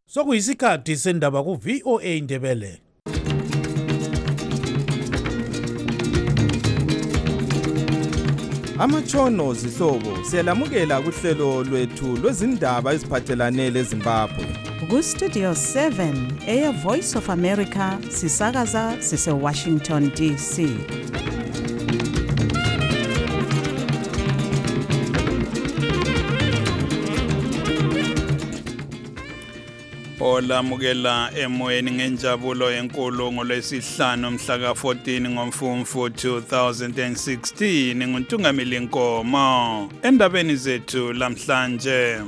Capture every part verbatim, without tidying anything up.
Sokuyisikhathi sendaba ku V O A Indebele. Amatshono zihlobo siyalamukela kuhlelo lwethu lwezindaba eziphathelane leZimbabwe. Ku Studio seven eya Voice of America sisakaza sise Washington D C. Olamukela emoyeni ngenjabulo enkulu ngolwesihlanu mhla ka fourteen ngoMfumfu two thousand sixteen nguNtungamili Nkomo endabeni zethu lamhlanje.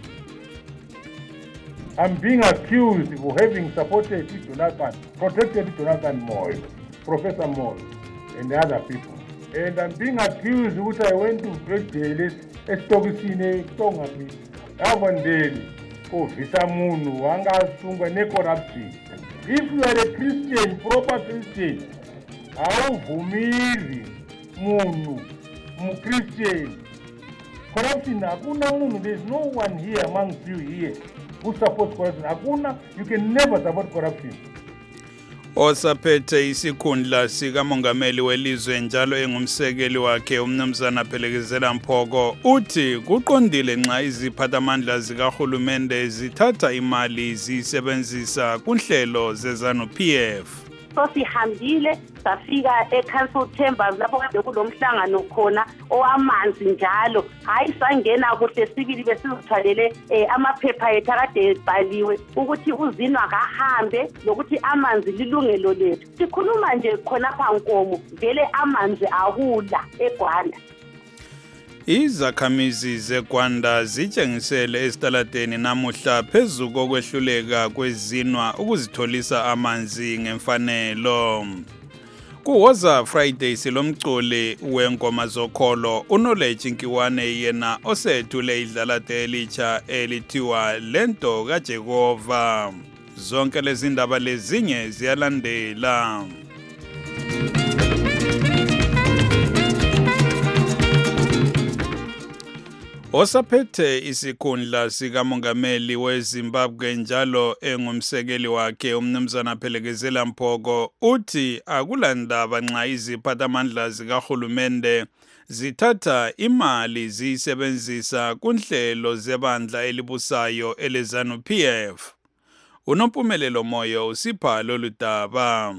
I'm being accused of having supported Jonathan, protected Jonathan Moyo, Professor Moyo, and the other people. And I'm being accused that I went to jail Estokisine, Tongapi, Avondale, Visa Munu, Wanga Sunga, corruption. If you are a Christian, proper Christian, how Vumiri, Munu, Mu Christian, corruption, Akuna Munu, there's no one here amongst you here who supports corruption. Akuna, you can never support corruption. Osaphethe isikhundla sikamongameli welizwe njalo engumsekeli wakhe umnumzana Phelekezela Mphoko uthi kuqondile nxa iziphathamandla zikahulumende zithatha imali zisebenzisa kunhlelo zeZanu-P F. So sihambile safika eCouncil Chambers lapho kade kulomhlangano khona owamanzi njalo hayi sangena kuhle sibili besizithwalele amaphepha ethu akade ebhaliwe ukuthi uzinwa kahambe lokuthi amanzi lilungelo lethu. Sikhuluma nje khona phankomo vele amanzi akula eGwanda. Izakhamizi zeGwanda zitshengisele esitaladeni namuhla phezu kokwehluleka kwezinwa ukuzitholisa amanzi ngemfanelo. Kuwoza Friday silomculi wengoma zokholo uKnowledge Nkiwane yena osethule idlalade elitsha elithiwa Lento kaJehova. Zonke lezi ndaba lezinye ziyalandela. Osaphethe isikhundla sikamongameli weZimbabwe njalo engumsekeli wakhe umnumzana Phelekezela Mphoko uthi akulandaba nxa iziphathamandla zikahulumende zithatha imali zisebenzisa kunhlelo zebandla elibusayo eleZanu-P F. Unompumelelo Moyo usipha lolu daba.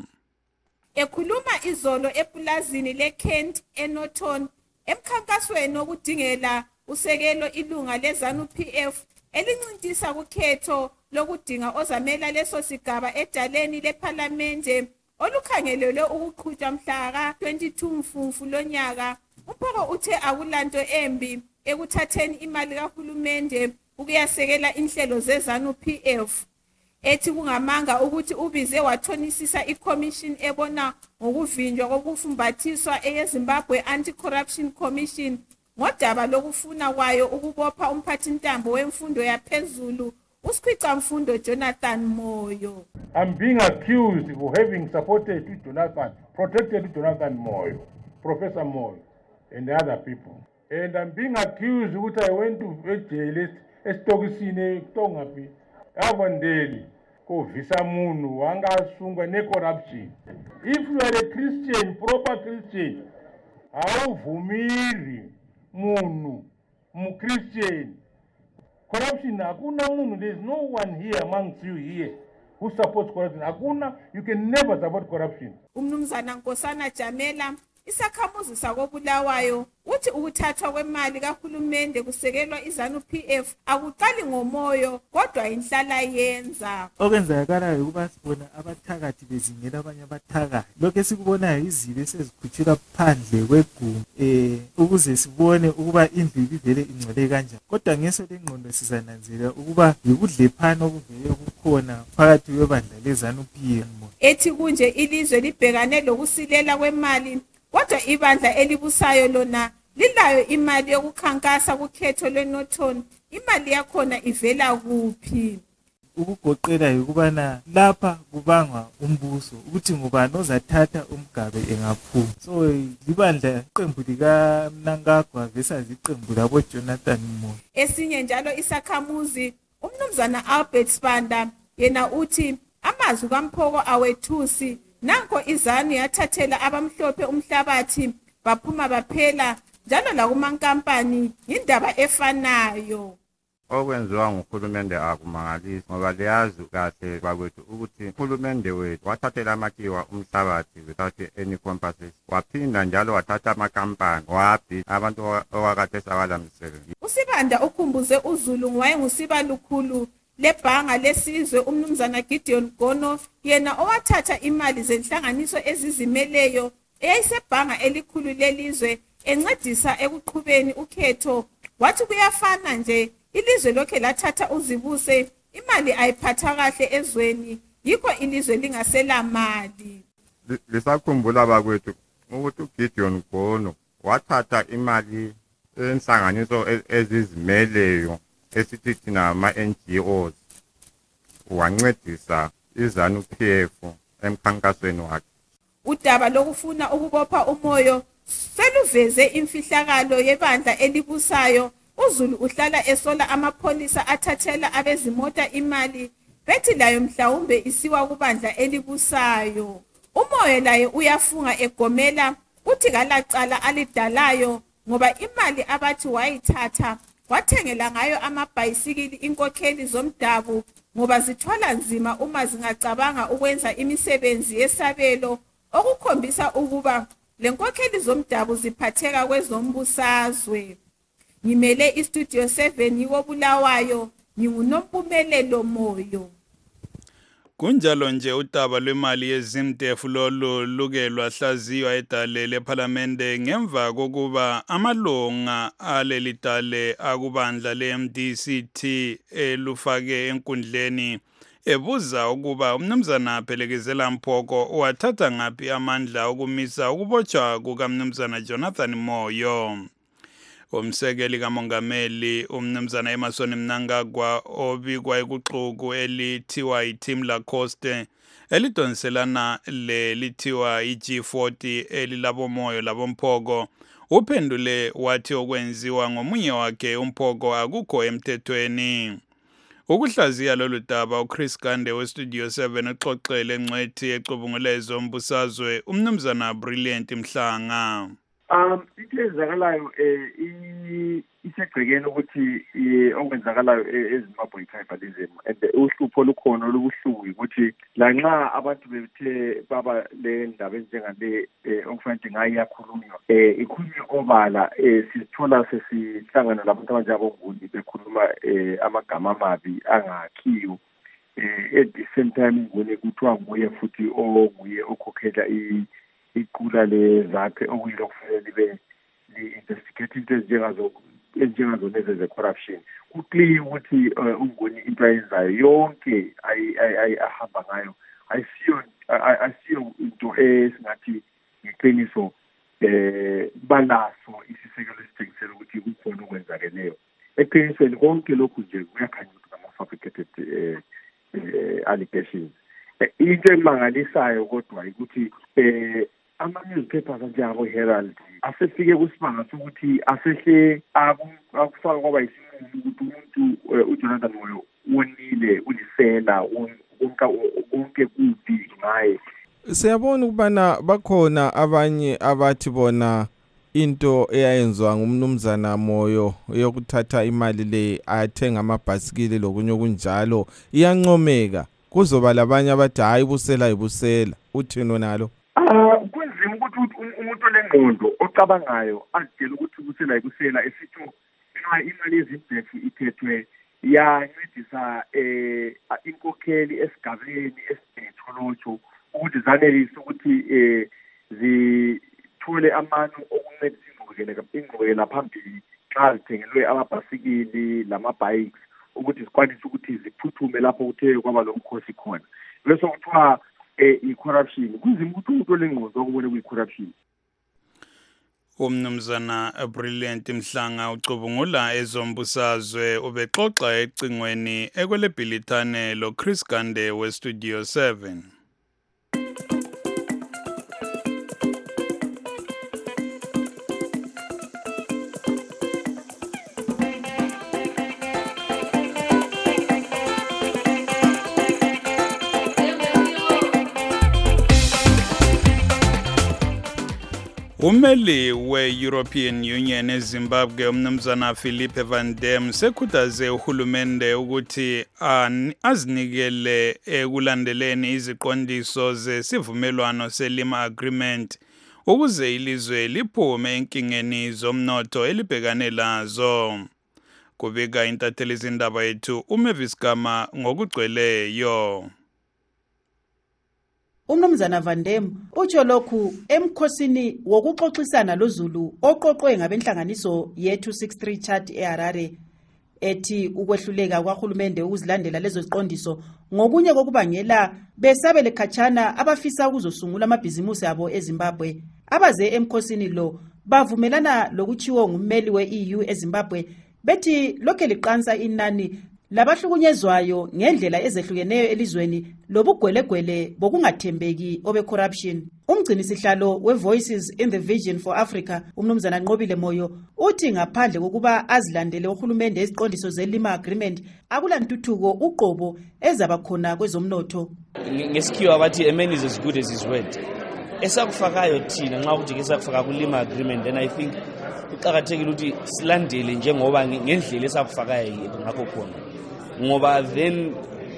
Ekhuluma izolo epulazini leKent eNorton emkhankasweni okudingela usekelo ilunga leZanu-P F elincintisa kukhetho lokudinga ozamela leso sigaba edaleni leParliamente olukhangelelwe ukuqhutshwa mhla ka twenty-two Mfumfu lonyaka. Mphoko uthe akulanto embi ekuthatheni imali kahulumende ukuyasekela inhlelo zeZanu-P F. Ethi kungamanga ukuthi ubize wathonisisa iCommission ebona ngokuvinjwa kokufumbathiswa eyeZimbabwe Anti-Corruption Commission ngodaba lokufuna kwayo ukubopha umphathintambo wemfundo yaphezulu uSikhwicamfundo Jonathan Moyo. I'm being accused of having supported Jonathan, protected Jonathan Moyo, Professor Moyo, and the other people. And I'm being accused that I went to jail Estokisine, Tongapi, Avondale, Visa Munu, Wanga Sunga, corruption. If you are a Christian, proper Christian, how Vumiri, Munu, Mu Christian, corruption, Akuna Munu, there's no one here amongst you here who supports corruption. Akuna, you can never support corruption. Umnumzana Nkosana Jamela isakhamuzi sakobulawayo uthi ukuthathwa kwemali kahulumende kusekelwa iZanu-P F akuqali ngomoyo kodwa inhlala yenza. Okwenzakalayo ukuba sibona abathakathi bezingela abanye abathakathi. Lokho esikubonayo izibe esezikhutshela phandle kwegumbi eh ukuze sibone ukuba indlu ibivele ingcwele kanjani. Kodwa ngeso lengqondo sizananzela ukuba yikudlephana okuvele kukhona phakathi kwebandla leZanu-P F. Ethi kunje ilizwe libhekane lokusilela kwemali kodwa ibandla elibusayo lona lilayo imali yokukhankasa kukhetho lweNorton. Imali yakhona ivela kuphi? Ukugoqela ukubana lapha kubangwa umbuso ukuthi ngubani ozathatha umgabe engaphuma. So libandla iqembu lika Mnangagwa versus iqembu labo Jonathan Moyo. Esinye njalo isakhamuzi Umnumzana Albert Sibanda yena uthi amazwi kaMphoko awethusi nanko izanu yathathela abamhlophe umhlabathi baphuma baphela njalo la kumankampani indaba efanayo. Okwenziwa nguhulumende akumangalisi ngoba liyazi kahle bakwethu ukuthi uhulumende wethu wathathela amakiwa umhlabathi without any compensation, waphinda njalo wathatha amakampani wabhi abantu owakade sabalamisele. uSibanda ukhumbuze uZulu ngowayengusiba lukhulu lebhanga lesizwe umnumzana Gideon Gono yena owathatha imali zenhlanganiso ezizimeleyo eyayisebhanga elikhulu lelizwe encedisa ekuqhubeni ukhetho. Wathi kuyafana nje ilizwe lokhe lathatha uzibuse imali ayiphatha kahle ezweni yikho ilizwe lingasela mali. Lisakhumbula bakwethu ukuthi uGideon Gono wathatha imali enhlanganiso ezizimeleyo esithi thina ama-N G Os wancedisa iZanu-P F emkhankasweni wakhe. Udaba lokufuna ukubopha umoyo seluveze imfihlakalo yebandla elibusayo. uZulu uhlala esola amapholisa athathela abezimota imali bethi layo mhlawumbe isiwa kubandla elibusayo. Umoyo laye uyafunga egomela uthi kalacala alidalayo ngoba imali abathi wayithatha wathengela ngayo amabhayisikili inkokheli zomdabu ngoba zithwala nzima uma zingacabanga ukwenza imisebenzi yesabelo okukhombisa ukuba lenkokheli zomdabu ziphatheka kwezombusazwe. Ngimele istudio seven yikobulawayo nginguNompumelelo Moyo. Kunjalo nje udaba lwemali yezimdefu lolu luke lwahlaziywa edale lePhalamende ngemva kokuba amalunga aleli dale akubandla le-M D C T elufake enkundleni ebuza ukuba umnumzana Phelekezela Mphoko wathatha ngaphi amandla okumisa ukubotshwa kukaMnumzana Jonathan Moyo. Umsekeli kamongameli umnumzana Emmerson Mnangagwa obikwa ekuxuku elithiwa iTeam Lacoste elidonselana le lithiwa i-G forty elilabo Moyo labo Mphoko uphendule wathi okwenziwa ngomunye wakhe uMphoko akukho emthethweni. Ukuhlaziya lolu daba uChris Gande weStudio seven uxoxele engcwethi ecubungulezo mbusazwe umnumzana Brilliant Mhlanga. Um ikwenzakalayo eh isegcekeni ukuthi okwenzakalayo eZimbabwe tribalism and uhlupho olukhona olubuhlungu ukuthi lanxa abantu bethe baba le ndaba njengale okufanele ngayiyakhulunywa eh ikhulunywa obala sithola sesihlangana labantu abanjengabonguni bekhuluma amagama amabi angakhiyo eh at the same time ngone kuthiwa nguye futhi onguye okhokhela i iqula lezakhe okuyilo kufanele libe li-investigate into ezinjengazo ezinjengazo lezi ze-corruption. Kuclear ukuthi ungoni into ayenzayo yonke ahamba ngayo ayisiyo ayisiyo into esingathi ngeqiniso eh balaso isisekelo esithengisela ukuthi kukhona okwenzakeleyo. Eqinisweni konke lokhu nje kuyakhanya ukuthi ama-fabricated allegations. Into emangalisayo kodwa ukuthi eh ama-newspapers anjengabo Herald asefike kusibanga sokuthi asehle akufaka kwaba isinqumo ukuthi umuntu uJonathan Moyo wonile ulisela konke kubi ngaye. Siyabona ukubana bakhona abanye abathi bona into eyayenziwa ngumnumzana Moyo yokuthatha imali le athenga amabhasikili lokunye okunjalo iyancomeka. Kuzoba labanye abathi hayi busela ibusela. Uthini nalo? Ah kunzima ukuthi umuntu olengqondo ocabangayo adela ukuthi busela ibusela esithi nxa imali yezimdefu ithethwe yancedisa eh inkokheli esigabeni esitholotsho ukuthi zanelise ukuthi eh zithole amano okuncedisa ingqubekela ingqubekela phambili xa zithengelwe amabhasikili lama-bikes ukuthi zikwanise ukuthi ziphuthume lapho kuthe kwaba lomkhosi khona. Bese kuthiwa i-corruption kunzima ukuthi umuntu olengqondo okubone kuyi-corruption. Umnumzana Brilliant Mhlanga ucubungula ezombusazwe ubexoxa ecingweni ekwelebhilithane lo Chris Gande weStudio seven. Umeli we-European Union eZimbabwe umnumzana Philippe Van Dam sekhuthaze uhulumende ukuthi azinikele ekulandeleni iziqondiso zesivumelwano selima agreement ukuze ilizwe liphume enkingeni zomnotho elibhekane lazo. Kubika intatheli zindaba yethu uMavis Gama ngokugcweleyo. Umnumzana Van Dam utsho lokhu emkhosini wokuxoxisana loZulu oqoqwe ngabenhlanganiso ye-two sixty-three chart eHarare ethi ukwehluleka kwahulumende ukuzilandela lezo ziqondiso ngokunye kokubangela besabele khatshana abafisa ukuzosungula amabhizimusi abo eZimbabwe. Abaze emkhosini lo bavumelana lokuchiwo ngummeli we-E U eZimbabwe bethi lokho liqansa inani labahlukunyezwayo ngendlela ezehlukeneyo elizweni lobugwelegwele bokungathembeki obe corruption. Umgcini sihlalo we-Voices in the Vision for Africa umnumzana Nqobile Moyo uthi ngaphandle kokuba azilandele uhulumende iziqondiso zelima agreement akulantuthuko uqobo ezaba khona kwezomnotho. Ngesikhiwa bathi a man is as good as his word. Esakufakayo thina nxa ukuthi esakufaka kulima agreement, and I think uqhakathekile ukuthi silandele njengoba ngendlela esakufakayo ngakho khona, ngoba then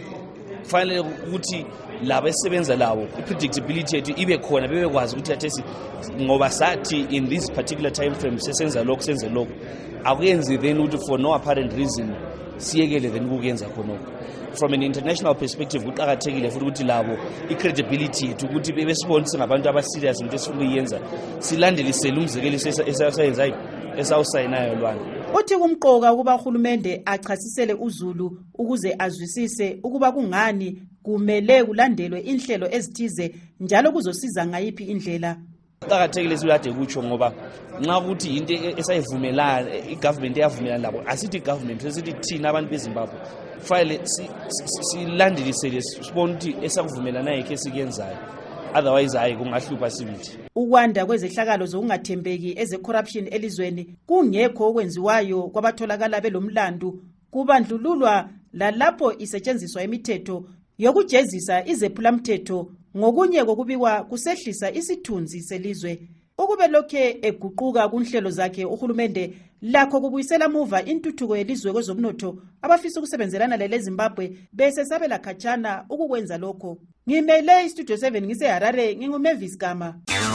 finally ukuthi laba esebenza lawo i-predictability yethu ibe khona, bebekwazi ukuthi athi ngoba sathi in this particular time frame sesenza lokho senze lokho, akuyenzi then ukuthi for no apparent reason siyekele then ukuyenza khonoko. From an international perspective kuqhakathekile futhi ukuthi labo i-credibility yethu ukuthi bebesibona singabantu abaserious into esifuna ukuyenza, silandelisele umzekeliso esayenzayo esawusayinayo lwana. Uthi kumqoka ukuba uhulumende achasisele uZulu ukuze azwisise ukuba kungani kumele kulandelwe inhlelo ezithize njalo kuzosiza ngayiphi indlela. Kuqhakathekile sikade kutsho ngoba nxa ukuthi into esayivumelana igovernment eyavumelana labo, asithi igovernment sesithi thina abantu beZimbabwe file silandelisele sibone ukuthi esakuvumelana yikho esikuyenzayo, otherwise hayi kungahlupha sibili. Ukwanda kwezehlakalo zokungathembeki eze-corruption elizweni kungekho okwenziwayo kwabatholakala belomlandu kubandlululwa lalapho isetshenziswa imithetho yokujezisa izephulamthetho ngokunye kokubikwa kusehlisa isithunzi selizwe. Ukube lokhe eguquka kunhlelo zakhe uhulumende lakho kubuyisela muva intuthuko yelizwe kwezomnotho abafisa ukusebenzelana lele Zimbabwe bese sabela khatshana ukukwenza lokho. Ngimele iStudio seven ngiseHarare, nginguMavis Gama.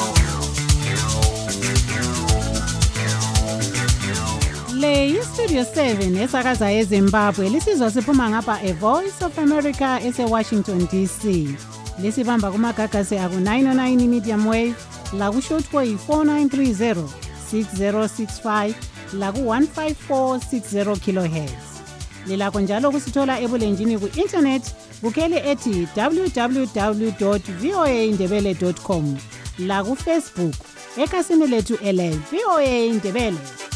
Le iStudio seven esakaza eZimbabwe lisizwa siphuma ngapha A Voice of America ese-Washington D C. Lisibamba kumagagasi aku nine oh nine medium wave, la ku shortwave four nine three zero, six zero six five, la ku one five four six zero kilohertz. Lilakho njalo kusithola ebulenjini ku-internet bukhele ethi w w w dot voa indebele dot com, la ku Facebook ekhasini lethu ele VOA Indebele.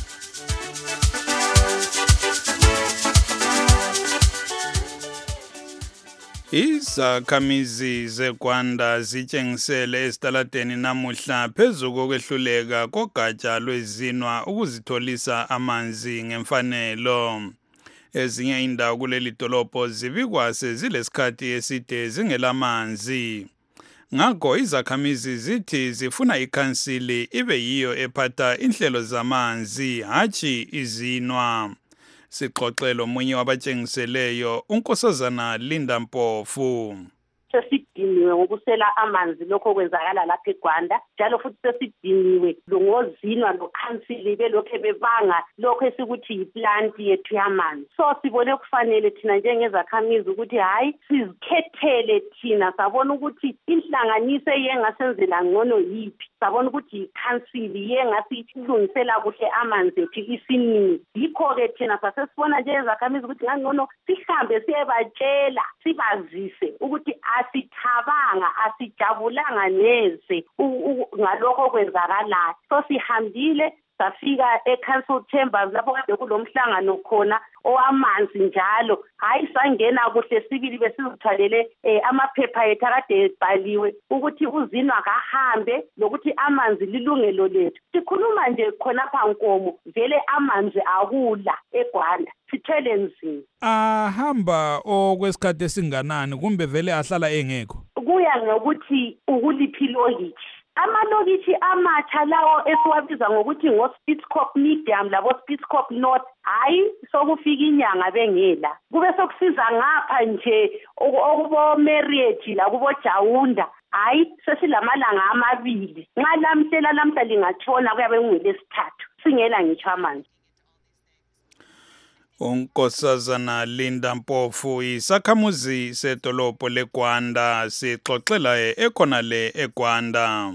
Izakhamizi zeGwanda zitshengisele esitaladeni namuhla phezu kokwehluleka kogatsha lwezinwa ukuzitholisa amanzi ngemfanelo. Ezinye indawo kuleli dolobho zibikwa sezilesikhathi eside zingelamanzi. Ngakho izakhamizi zithi zifuna ikhansili ibe yiyo ephatha inhlelo zamanzi hatshi izinwa. Sixoxelo omunye wabatshengiseleyo uNkosazana Linda Mpofu. Sesidiniwe ngokusela amanzi lokho kwenzakala lapha eGwanda, njalo futhi sesidiniwe ngozinwa lokhansili belokho bebanga lokho esikuthi yiplant yethu yamanzi. So sibone kufanele thina njengezakhamizi ukuthi hayi sizikhethele thina, sabona ukuthi inhlanganiso yengasenzela ngcono yiphi, sabona ukuthi ikhansili yengasilungisela kuhle amanzi ethu isinini. Yikho-ke thina sasesibona njengezakhamizi ukuthi ngangcono sihambe siyebatshela sibazise ukuthi asithabanga asijabulanga neze ngalokho kwenzakalayo. So sihambile safika e-council chambers lapho kade kulomhlangano khona owamanzi njalo, hayi sangena kuhle sibili besizithwalele amaphepha ethu akade ebhaliwe ukuthi uzinwa kahambe lokuthi amanzi lilungelo lethu. Sikhuluma nje khonapha Nkomo, vele amanzi akula eGwanda, sithele nzima. Ahamba okwesikhathi esinganani kumbe vele ahlala engekho? Kuya ngokuthi ukuliphi lokithi. amalokitshi amatsha lawo esiwabiza ngokuthi ngo-Spitzkop Medium labo-Spitzkop North, hayi sokufika inyanga bengela. Kube sokusiza ngapha nje okubo-Marriott lakubo-Jawunda, hayi sesilamalanga amabili. Nxa lamhlela lamhla lingatshona kuyabe kungolesithathu, singela ngitsho amanzi. Unkosazana Linda Mpofu isakhamuzi sedolobho leGwanda sixoxela ekhona le eGwanda.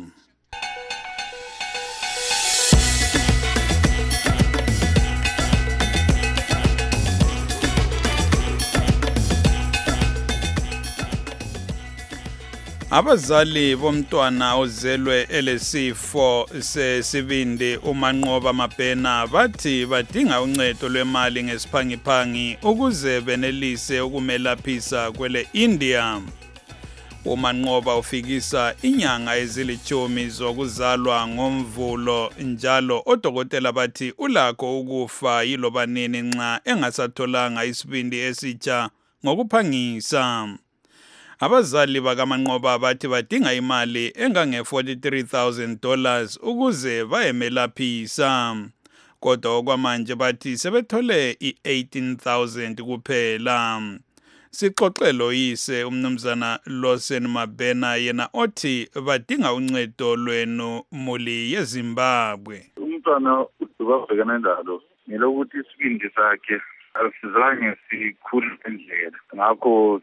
Abazali bomntwana ozelwe elesifo sesibindi uManqoba Mabhena bathi badinga uncedo lwemali ngesiphangiphangi ukuze benelise ukumelaphisa kwele India. uManqoba ufikisa inyanga ezilithumi zokuzalwa ngomvulo, njalo odokotela bathi ulakho ukufa yiloba nini nxa engasatholanga isibindi esitsha ngokuphangisa. Abazali bakaManqoba bathi badinga imali engange forty-three thousand dollars ukuze bayemelaphisa. Kodwa okwamanje bathi sebethole i-eighteen thousand kuphela. Sixoxelo yise umnumzana Lawson Mabhena yena othi badinga uncedo lwenu muli yeZimbabwe. Umntwana ubabhekana ndalo ngelokuthi isibindi sakhe asizange sikhule endlela, ngakho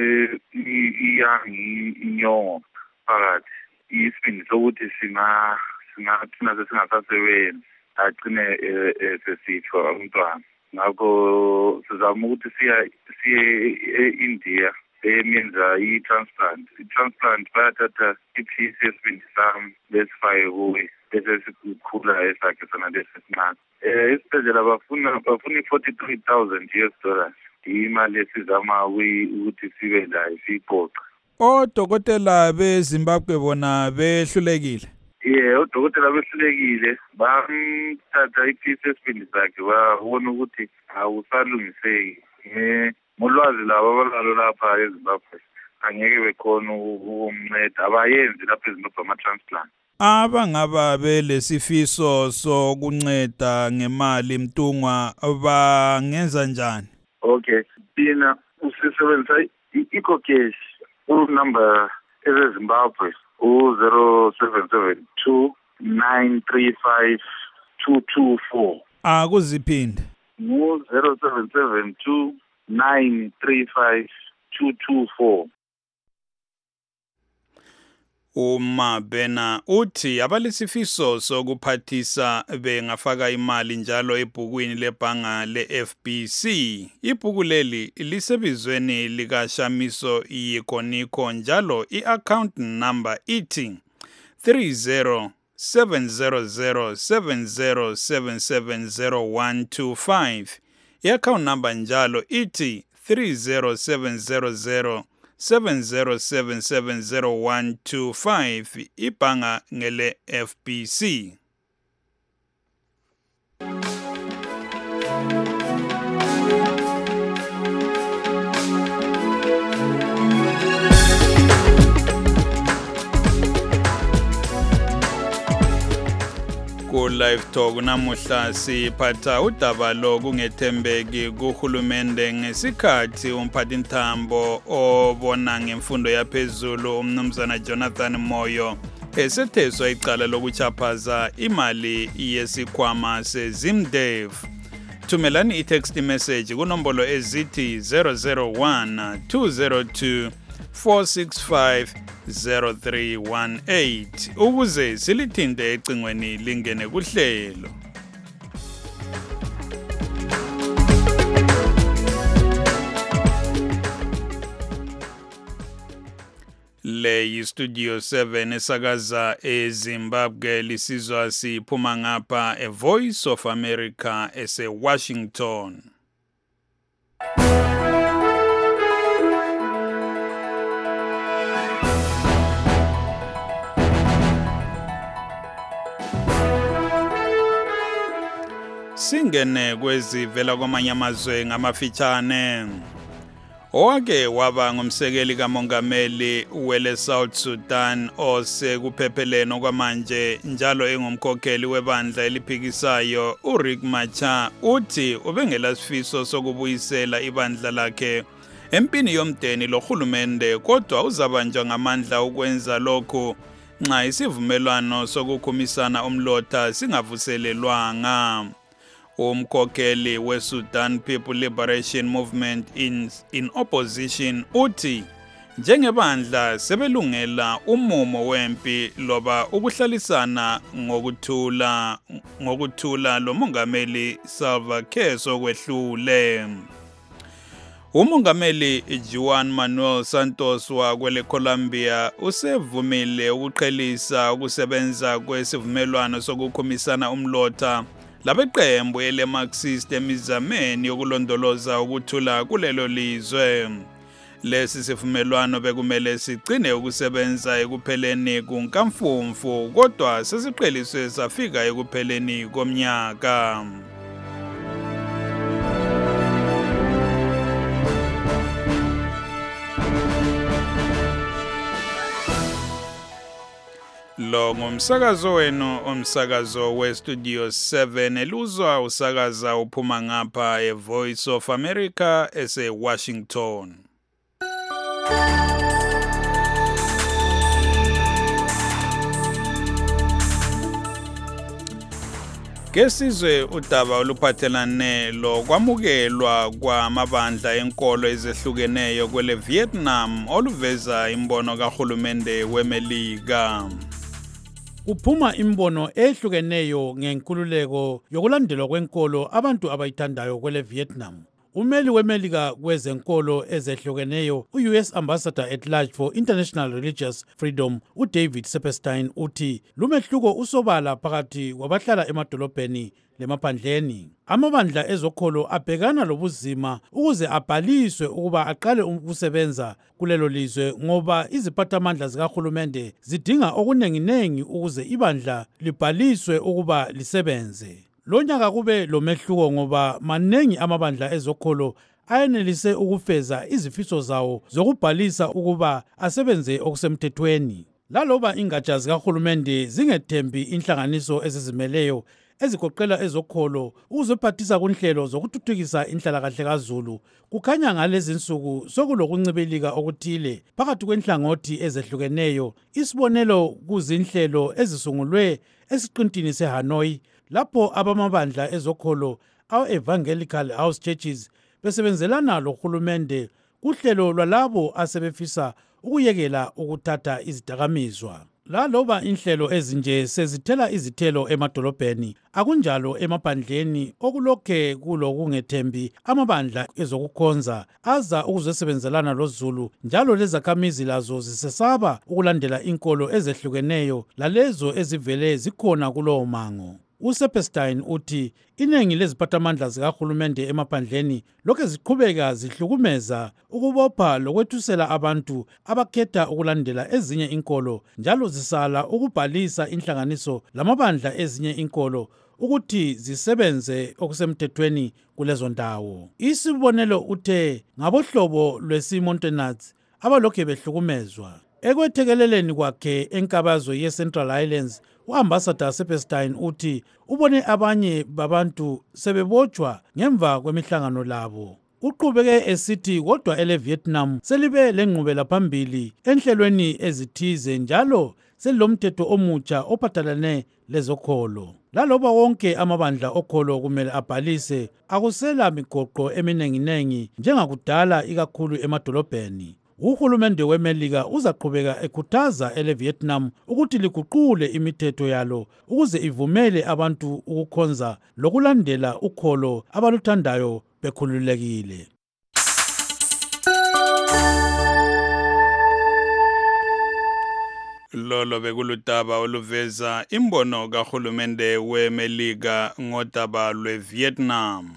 iyangi inyongo phakathi isibindi sokuthi singa singathina sesingasasebenzi agcine sesitshwa umntwana. Ngakho sizama ukuthi siya siye e-India eyenza i-transplant. I-transplant bayathatha iphisi yesibindi sami besifake kuye bese sikhula esakhe sona lesisincane. Esibhedlela bafuna bafuna i-forty-three thousand U S dollars. Imali esizama ukuthi sibe layo siyiqoqa. Odokotela beZimbabwe bona behlulekile. Yeah, odokotela behlulekile bamthatha iphisi yesibindi sakhe babona ukuthi awusalungiseki. Ngolwazi labo abalalo lapha eZimbabwe angeke bekhona ukumnceda, abayenzi lapha eZimbabwe ama-transplant. Abangaba belesifiso sokunceda ngemali mntungwa bangenza njani? Okay, thina usisebenzisa i-EcoCash unumber ezeZimbabwe u zero seven seven two nine three five two two four. Akuziphinde. Ngu zero seven seven two nine three five two two four. uMabhena uthi abalesifiso sokuphathisa bengafaka imali njalo ebhukwini lebhanga le-F B C. Ibhuku leli lisebizweni likaShamiso Yikoniko njalo i-account number ithi three zero seven zero zero seven zero seven seven zero one two five. I-account number njalo ithi three zero seven zero zero seven zero seven seven zero one two five. Ibhanga ngele F B C. Ku live talk namuhla siphatha udaba lokungethembeki kuhulumende ngesikhathi umphathintambo obona ngemfundo yaphezulu umnumzana Jonathan Moyo esetheswa icala lokuchaphaza imali yesikhwama seZimdev. Thumelani i-text message kunombolo ezithi zero zero one two zero two four six five zero three one eight ukuze silithinte ecingweni lingene kuhlelo. Le yi-Studio seven esakaza eZimbabwe lisizwa siphuma ngapha A Voice of America ese-Washington. Singene kwezivela kwamanye amazwe ngamafitshane. owake waba ngumsekeli kamongameli wele South Sudan osekuphepheleni okwamanje njalo engumkhokheli webandla eliphikisayo uRiek Machar uthi ubengelasifiso sokubuyisela ibandla lakhe empini yomdeni lohulumende kodwa uzabanjwa ngamandla ukwenza lokho nxa isivumelwano sokukhumisana umlotha singavuselelwanga. Umkhokheli we-Sudan People Liberation Movement in, in opposition uthi njengebandla sebelungela umumo wempi loba ukuhlalisana ngokuthula ngokuthula lo mongameli Salva Kiir sokwehlule. Umongameli Juan Manuel Santos wa kwele Colombia usevumile ukuqhelisa ukusebenza kwesivumelwano sokukhumisana umlotha labeqembu ele Marxist emizameni yokulondoloza ukuthula kulelo lizwe. Lesi sivumelwano bekumele sigcine ukusebenza ekupheleni kunkamfumfu kodwa sesiqheliswe safika ekupheleni komnyaka. Lo ngumsakazo wenu umsakazo we Studio seven eluzwa usakaza uphuma ngapha e Voice of America ese Washington. Kesizwe udaba oluphathelane lo kwamukelwa kwamabandla enkolo ezehlukeneyo kwele Vietnam oluveza imbono kahulumende weMelika. Kuphuma imbono ehlukeneyo ngenkululeko yokulandelwa kwenkolo abantu abayithandayo kwele Vietnam. Umeli weMelika kwezenkolo ezehlukeneyo u-U S Ambassador at Large for International Religious Freedom uDavid Sepperstein uthi lumehluko usobala phakathi kwabahlala emadolobheni lemaphandleni. Amabandla ezokholo abhekana lobuzima ukuze abhaliswe ukuba aqale ukusebenza kulelo lizwe ngoba iziphathamandla zikahulumende zidinga okunenginengi ukuze ibandla libhaliswe ukuba lisebenze. Lonyaka kube lomehluko ngoba manengi amabandla ezokholo ayenelise ukufeza izifiso zawo zokubhalisa ukuba asebenze okusemthethweni. Laloba ingatsha zikahulumende zingethembi inhlanganiso ezizimeleyo ezigoqela ezokholo ukuzophathisa kunhlelo zokuthuthukisa inhlalakahle kaZulu, kukhanya ngalezi insuku sokulokuncibilika okuthile phakathi kwenhlangothi ezehlukeneyo, isibonelo kuzinhlelo ezisungulwe esiqintini seHanoi lapho abamabandla ezokholo awe-Evangelical House Churches besebenzelana lohulumende kuhlelo lwalabo asebefisa ukuyekela ukuthatha izidakamizwa. Laloba inhlelo ezinje sezithela izithelo emadolobheni, akunjalo emaphandleni okulokhe kulokungethembi amabandla ezokukhonza aza ukuzosebenzelana loZulu njalo lezakhamizi lazo zisesaba ukulandela inkolo ezehlukeneyo lalezo ezivele zikhona kulowo mango. uSepperstein uthi iningi leziphathamandla zikahulumende emaphandleni lokho ziqhubeka zihlukumeza ukubopha lokwethusela abantu abakhetha ukulandela ezinye inkolo njalo zisala ukubhalisa inhlanganiso lamabandla ezinye inkolo ukuthi zisebenze okusemthethweni kulezo ndawo. Isibonelo uthe ngabohlobo lwesimontenats abalokhe behlukumezwa. Ekwethekeleleni kwakhe enkabazo ye-Central Highlands, u-Ambassador Sepperstein uthi ubone abanye babantu sebebotshwa ngemva kwemihlangano labo. Uqhubeke esithi kodwa ele Vietnam selibe lenqubela phambili enhlelweni ezithize njalo selilomthetho omutsha ophathelane lezokholo. Laloba wonke amabandla okholo kumele abhalise, akusela migoqo eminenginengi njengakudala ikakhulu emadolobheni. Uhulumende weMelika uzaqhubeka ekhuthaza ele Vietnam ukuthi liguqule imithetho yalo ukuze ivumele abantu ukukhonza lokulandela ukholo abaluthandayo bekhululekile. Lolo bekuludaba oluveza imbono kahulumende weMelika ngodaba lweVietnam.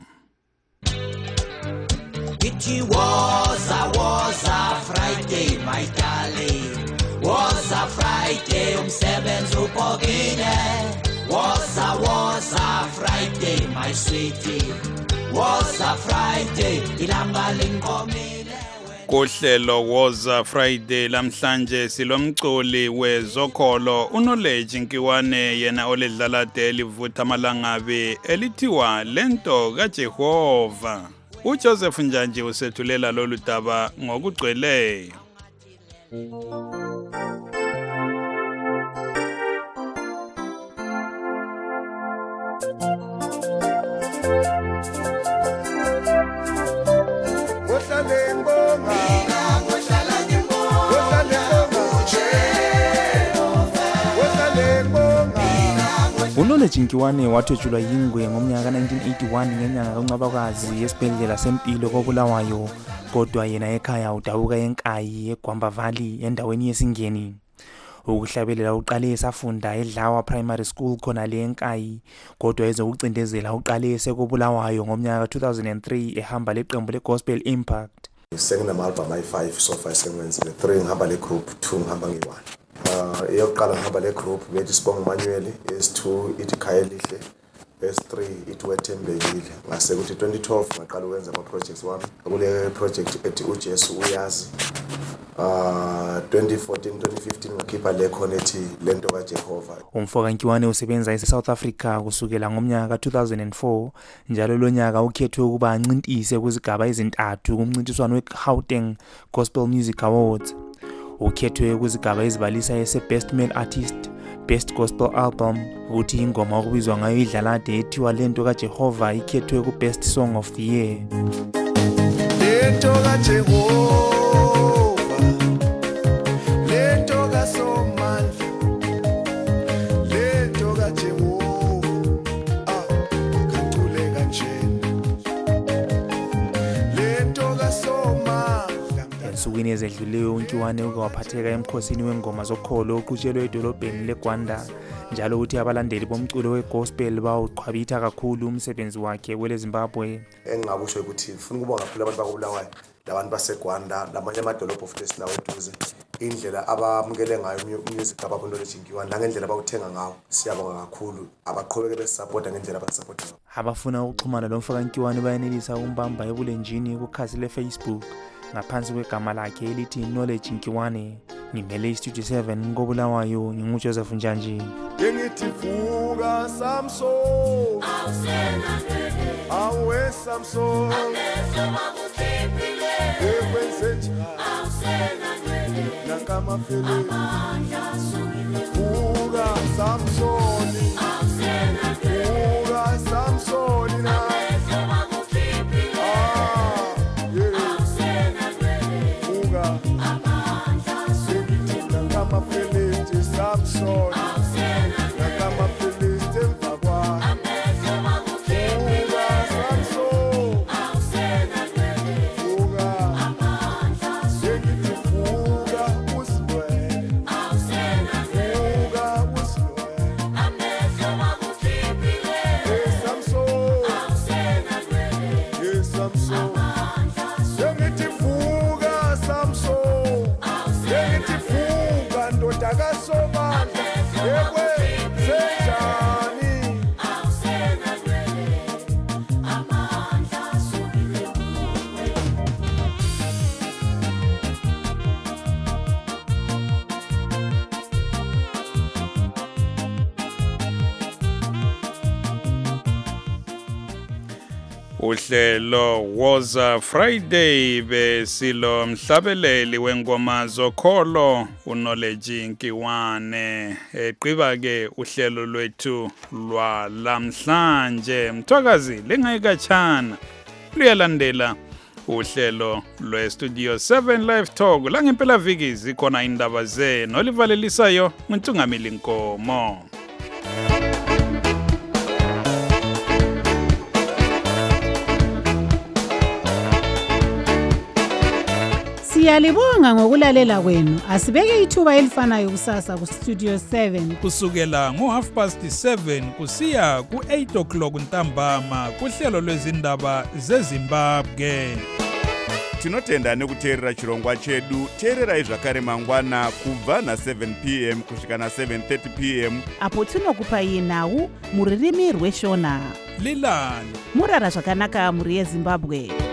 It was a was a Friday, my darling. Was a Friday, umsebenzi upokile. Was a was a Friday, my sweetie. Was a Friday, ilanga lingomile. Kohlelo Woza Friday lamhlanje silomculi wezokholo uKnowledge Nkiwane yena oledlala deli vutha malangabe elithiwa lento kaJehova. uJoseph Njanje usethulela lolu daba ngokugcweleyo. uKnowledge Nkiwane wathwetshulwa yingwe ngomnyaka nineteen eighty-one ngenyanga kaNcwabakazi esibhedlela sempilo koBulawayo, kodwa yena ekhaya udabuka eNkayi eGwamba Valley endaweni yesingeni. Ukuhlabelela uqale esafunda eDlawa Primary School khona le eNkayi, kodwa ezokucindezela uqale esekoBulawayo ngomnyaka two thousand three ehamba leqembu leGospel Impact. Sengina album ayi five so far sengwenzile three ngihamba le group, two ngihamba nge-one. Uh, eyokuqala ngihamba le group bethi Sibonga Manuel, S two ithi Khayelihle, S three ithi Wethembekile. Ngase kuthi twenty twelve ngaqala ukwenza ama projects wami. Kule project ethi uJesu uyazi. Uh twenty fourteen twenty fifteen ngakhipha le khona ethi lento kaJehova. Umfoka Nkiwane usebenza eSouth Africa kusukela ngomnyaka two thousand four, njalo lo nyaka ukhethwe ukuba ancintise kuzigaba ezintathu kumncintiswano weGauteng Gospel Music Awards. Ukhethwe kuzigaba ezibalisa ese Best Male Artist, Best Gospel Album, ukuthi ingoma okubizwa ngayo idlalade ethiwa lento kaJehova ikhethwe ku Best Song of the Year. Lento kaJehova, lento kaSomandla, lento kaJehova, ah kathule kanjena, lento kaSomandla. Ensukwini ezedluleyo uNkiwane uke waphatheka emkhosini wengoma zokholo oqhutshelwe edolobheni leGwanda, njalo uthi abalandeli bomculo wegospel bawuqhwabitha kakhulu umsebenzi wakhe kwele Zimbabwe. Engingakusho ukuthi ufuna ukubonga kakhulu abantu bakoBulawayo, labantu baseGwanda, lamanye amadolobho futhi esinawo eduze, indlela abamukele ngayo umusic ababo uKnowledge Nkiwane nangendlela abawuthenga ngawo. Siyabonga kakhulu abaqhubeke besupporta ngendlela abasupporta. Abafuna ukuxhumana lomfoka Nkiwane bayenelisa ukumbamba ebulenjini kukhasi leFacebook ngaphansi kwegama lakhe elithi Knowledge Nkiwane. Ngimele iStudio seven koBulawayo, nginguJoseph Njanje. Ngithi vuka Samson, awe Samson, ekwenze njani nakamafele, vuka Samson, vuka Samson na Samson, nakama Philiste mfakwa. Vuka Samson, vuka, sengithi vuka usilwele, vuka usilwele. Hey Samson, hey Samson, sengithi vuka Samson, sengithi vuka ndoda kaSomandla. Uhlelo Woza Friday besilo mhlabeleli wengoma zokholo uKnowledge Nkiwane. Eqiba ke uhlelo lwethu lwa lamhlanje mthwakazi lengayikachana luyalandela uhlelo lweStudio seven Live Talk la ngempela viki zikhona indaba zenu olivalelisayo uNtungamili Nkomo. Siyalibonga ngokulalela kwenu. Asibeke ithuba elifanayo kusasa ku Studio seven kusukela ngo half past seven kusiya ku eight o'clock ntambama kuhlelo lwezindaba zeZimbabwe. Tinotenda nekuteerera chirongwa chedu. Teererai zvakare mangwana kubva na seven p m kusvika na seven thirty p m apo tinokupai nhau muririmi rweShona. Lilani murara zvakanaka muri yeZimbabwe.